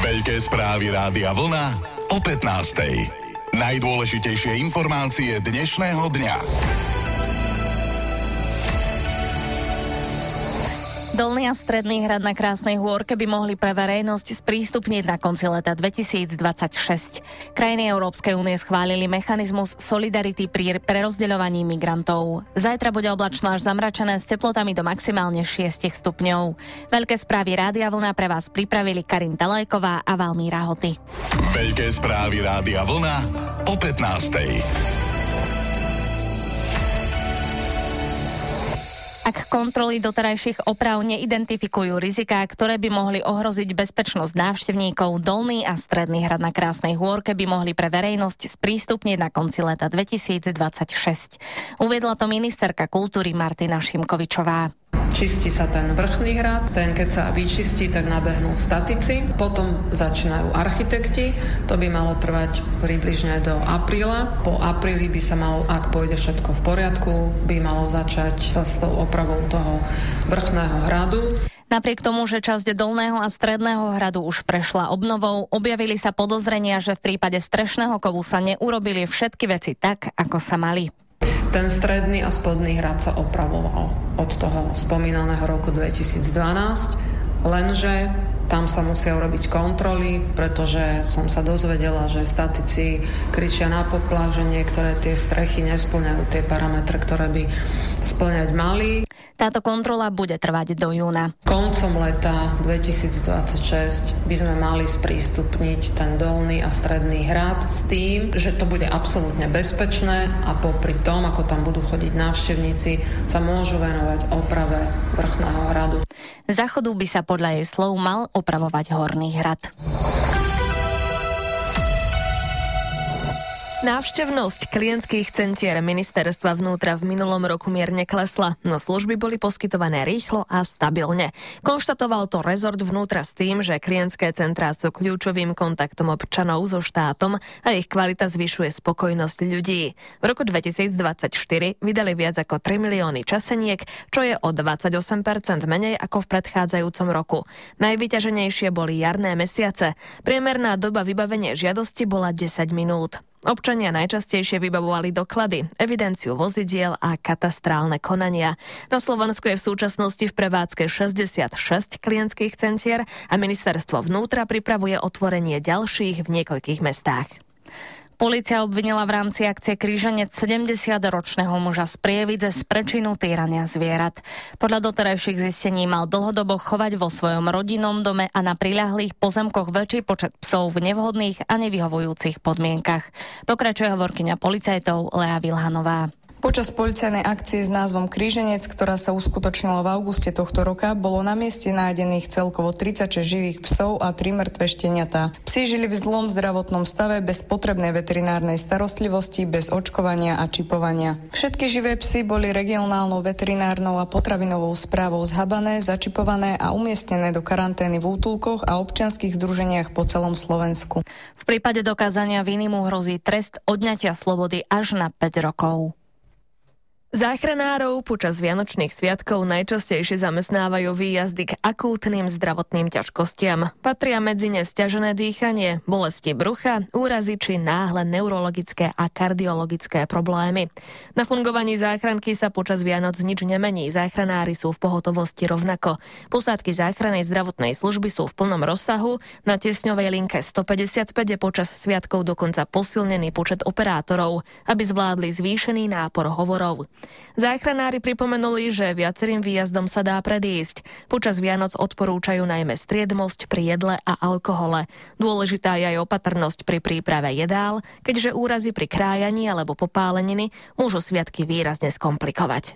Veľké správy Rádia Vlna o 15:00. Najdôležitejšie informácie dnešného dňa. Dolný a Stredný hrad na Krásnej Hôrke by mohli pre verejnosť sprístupniť na konci leta 2026. Krajiny Európskej únie schválili mechanizmus solidarity pri prerozdeľovaní migrantov. Zajtra bude oblačno až zamračené s teplotami do maximálne 6 stupňov. Veľké správy Rádia Vlna pre vás pripravili Karin Talajková a Valmíra Hoty. Veľké správy Rádia Vlna o 15:00. Ak kontroly doterajších oprav neidentifikujú riziká, ktoré by mohli ohroziť bezpečnosť návštevníkov, Dolný a Stredný hrad na Krásnej Hôrke by mohli pre verejnosť sprístupniť na konci leta 2026. Uviedla to ministerka kultúry Martina Šimkovičová. Čistí sa ten vrchný hrad, ten keď sa vyčistí, tak nabehnú statici, potom začínajú architekti, to by malo trvať približne do apríla. Po apríli by sa malo, ak pôjde všetko v poriadku, by malo začať sa s tou opravou toho vrchného hradu. Napriek tomu, že časť Dolného a Stredného hradu už prešla obnovou, objavili sa podozrenia, že v prípade strešného kovu sa neurobili všetky veci tak, ako sa mali. Ten stredný a spodný hrad sa opravoval od toho spomínaného roku 2012, lenže tam sa musia urobiť kontroly, pretože som sa dozvedela, že statici kričia na poplach, že niektoré tie strechy nespĺňajú tie parametre, ktoré by spĺňať mali. Táto kontrola bude trvať do júna. Koncom leta 2026 by sme mali sprístupniť ten Dolný a Stredný hrad s tým, že to bude absolútne bezpečné a popri tom, ako tam budú chodiť návštevníci, sa môžu venovať oprave vrchného hradu. Záchodu by sa podľa jej slov mal opravovať Horný hrad. Návštevnosť klientských centier ministerstva vnútra v minulom roku mierne klesla, no služby boli poskytované rýchlo a stabilne. Konštatoval to rezort vnútra s tým, že klientské centrá sú kľúčovým kontaktom občanov so štátom a ich kvalita zvyšuje spokojnosť ľudí. V roku 2024 vydali viac ako 3 milióny časeniek, čo je o 28% menej ako v predchádzajúcom roku. Najvyťaženejšie boli jarné mesiace. Priemerná doba vybavenia žiadosti bola 10 minút. Občania najčastejšie vybavovali doklady, evidenciu vozidiel a katastrálne konania. Na Slovensku je v súčasnosti v prevádzke 66 klientských centier a ministerstvo vnútra pripravuje otvorenie ďalších v niekoľkých mestách. Polícia obvinila v rámci akcie Kríženec 70-ročného muža z Prievidze z prečinu týrania zvierat. Podľa doterajších zistení mal dlhodobo chovať vo svojom rodinnom dome a na priľahlých pozemkoch väčší počet psov v nevhodných a nevyhovujúcich podmienkach. Pokračuje hovorkyňa policajtov Lea Vilhanová. Počas policajnej akcie s názvom Kríženec, ktorá sa uskutočnila v auguste tohto roka, bolo na mieste nájdených celkovo 36 živých psov a 3 mŕtve šteniatá. Psi žili v zlom zdravotnom stave, bez potrebnej veterinárnej starostlivosti, bez očkovania a čipovania. Všetky živé psy boli regionálnou veterinárnou a potravinovou správou zhabané, začipované a umiestnené do karantény v útulkoch a občianskych združeniach po celom Slovensku. V prípade dokázania viny mu hrozí trest odňatia slobody až na 5 rokov. Záchranárov počas vianočných sviatkov najčastejšie zamestnávajú výjazdy k akútnym zdravotným ťažkostiam. Patria medzi ne sťažené dýchanie, bolesti brucha, úrazy či náhle neurologické a kardiologické problémy. Na fungovaní záchranky sa počas Vianoc nič nemení, záchranári sú v pohotovosti rovnako. Posádky záchrannej zdravotnej služby sú v plnom rozsahu, na tiesňovej linke 155 je počas sviatkov dokonca posilnený počet operátorov, aby zvládli zvýšený nápor hovorov. Záchranári pripomenuli, že viacerým výjazdom sa dá predísť. Počas Vianoc odporúčajú najmä striedmosť pri jedle a alkohole. Dôležitá je aj opatrnosť pri príprave jedál, keďže úrazy pri krájaní alebo popáleniny môžu sviatky výrazne skomplikovať.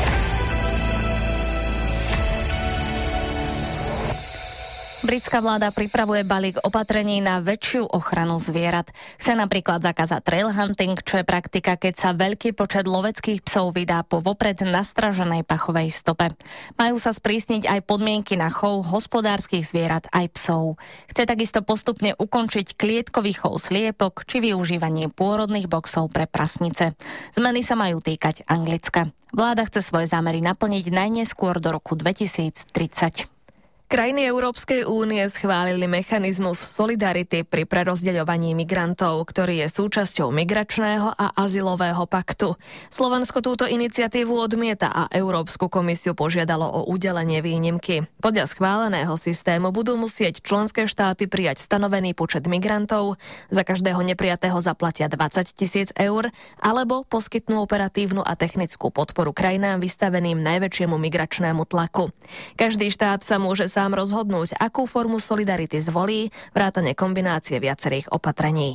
Britská vláda pripravuje balík opatrení na väčšiu ochranu zvierat. Chce napríklad zakázať trail hunting, čo je praktika, keď sa veľký počet loveckých psov vydá po vopred nastraženej pachovej stope. Majú sa sprísniť aj podmienky na chov hospodárskych zvierat aj psov. Chce takisto postupne ukončiť klietkový chov sliepok či využívanie pôrodných boxov pre prasnice. Zmeny sa majú týkať Anglicka. Vláda chce svoje zámery naplniť najneskôr do roku 2030. Krajiny Európskej únie schválili mechanizmus solidarity pri prerozdeľovaní migrantov, ktorý je súčasťou migračného a azylového paktu. Slovensko túto iniciatívu odmieta a Európsku komisiu požiadalo o udelenie výnimky. Podľa schváleného systému budú musieť členské štáty prijať stanovený počet migrantov, za každého neprijatého zaplatia 20 000 eur, alebo poskytnú operatívnu a technickú podporu krajinám vystaveným najväčšiemu migračnému tlaku. Každý štát sa môže sám rozhodnúť, akú formu solidarity zvolí, vrátane kombinácie viacerých opatrení.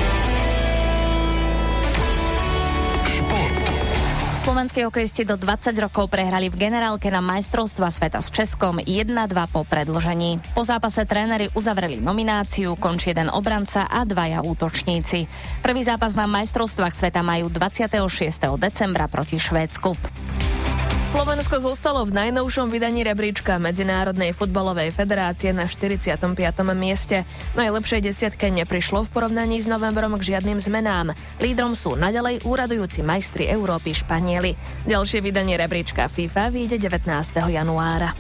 Slovenskí hokejisti do 20 rokov prehrali v generálke na majstrovstvá sveta s Českom 1-2 po predĺžení. Po zápase tréneri uzavreli nomináciu, končí jeden obranca a 2 útočníci. Prvý zápas na majstrovstvách sveta majú 26. decembra proti Švédsku. Slovensko zostalo v najnovšom vydaní rebríčka Medzinárodnej futbalovej federácie na 45. mieste. Najlepšej desiatke neprišlo v porovnaní s novembrom k žiadnym zmenám. Lídrom sú naďalej úradujúci majstri Európy Španieli. Ďalšie vydanie rebríčka FIFA vyjde 19. januára.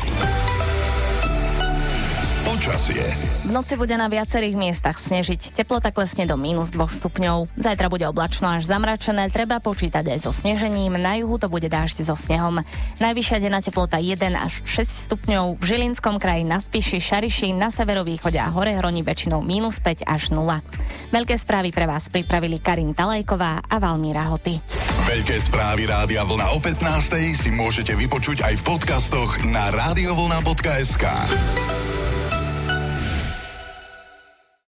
Počasie. V noci bude na viacerých miestach snežiť. Teplota klesne do -2 stupňov. Zajtra bude oblačno až zamračené, treba počítať aj so snežením. Na juhu to bude dážď so snehom. Najvyššia denná teplota 1 až 6 stupňov. V Žilinskom kraji, na Spiši, Šariši, na severovýchode a Horehroni väčšinou -5 až 0. Veľké správy pre vás pripravili Karin Talajková a Valmíra Hoty. Veľké správy Rádia Vlna o 15:00 si môžete vypočuť aj v podcastoch na radiovlna.sk.